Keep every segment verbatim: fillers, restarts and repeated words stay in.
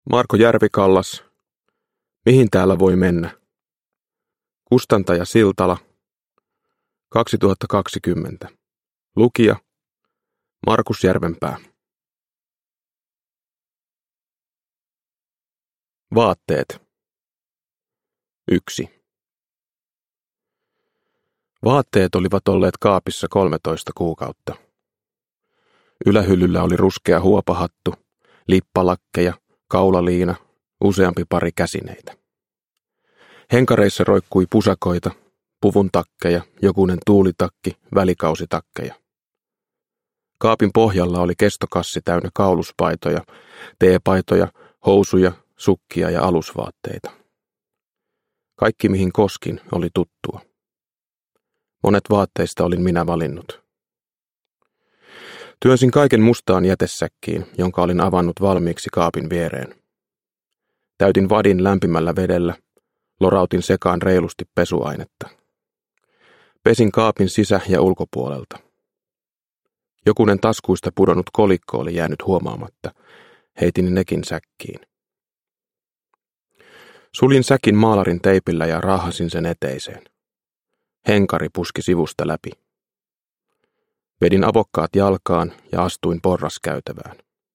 Marko Järvikallas, Mihin täällä voi mennä? Kustantaja Siltala, kaksituhattakaksikymmentä. Lukija Markus Järvenpää. Vaatteet. yksi. Vaatteet olivat olleet kaapissa kolmetoista kuukautta. Ylähyllyllä oli ruskea huopahattu, lippalakkeja, kaulaliina, useampi pari käsineitä. Henkareissa roikkui pusakoita, puvun takkeja, jokunen tuulitakki, välikausitakkeja. Kaapin pohjalla oli kestokassi täynnä kauluspaitoja, teepaitoja, housuja, sukkia ja alusvaatteita. Kaikki mihin koskin oli tuttua. Monet vaatteista olin minä valinnut. Työnsin kaiken mustaan jätesäkkiin, jonka olin avannut valmiiksi kaapin viereen. Täytin vadin lämpimällä vedellä, lorautin sekaan reilusti pesuainetta. Pesin kaapin sisä- ja ulkopuolelta. Jokunen taskuista pudonnut kolikko oli jäänyt huomaamatta. Heitin nekin säkkiin. Suljin säkin maalarin teipillä ja raahasin sen eteiseen. Henkari puski sivusta läpi. Vedin avokkaat jalkaan ja astuin porraskäytävään.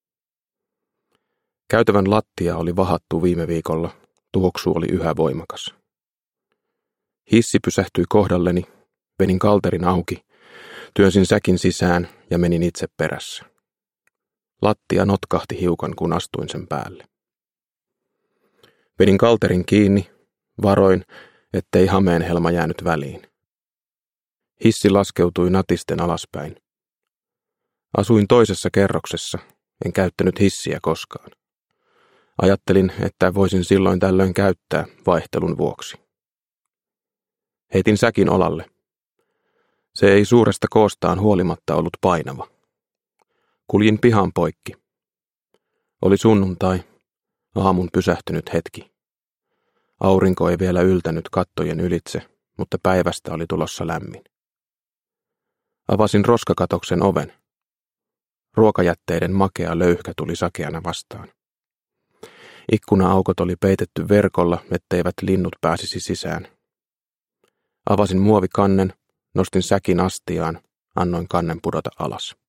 Käytävän lattia oli vahattu viime viikolla, tuoksu oli yhä voimakas. Hissi pysähtyi kohdalleni, vedin kalterin auki, työnsin säkin sisään ja menin itse perässä. Lattia notkahti hiukan, kun astuin sen päälle. Vedin kalterin kiinni, varoin, ettei hameenhelma jäänyt väliin. Hissi laskeutui natisten alaspäin. Asuin toisessa kerroksessa, en käyttänyt hissiä koskaan. Ajattelin, että voisin silloin tällöin käyttää vaihtelun vuoksi. Heitin säkin olalle. Se ei suuresta koostaan huolimatta ollut painava. Kuljin pihan poikki. Oli sunnuntai, aamun pysähtynyt hetki. Aurinko ei vielä yltänyt kattojen ylitse, mutta päivästä oli tulossa lämmin. Avasin roskakatoksen oven. Ruokajätteiden makea löyhkä tuli sakeana vastaan. Ikkuna-aukot oli peitetty verkolla, etteivät linnut pääsisi sisään. Avasin muovikannen, nostin säkin astiaan, annoin kannen pudota alas.